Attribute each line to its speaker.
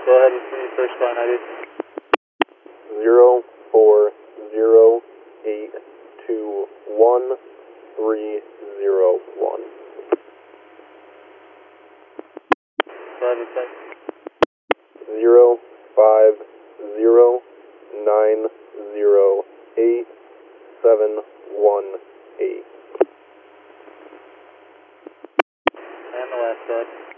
Speaker 1: Go ahead with me, first line ID.
Speaker 2: 040821301.
Speaker 1: Go ahead with that.
Speaker 2: 050908718.
Speaker 1: And the last side.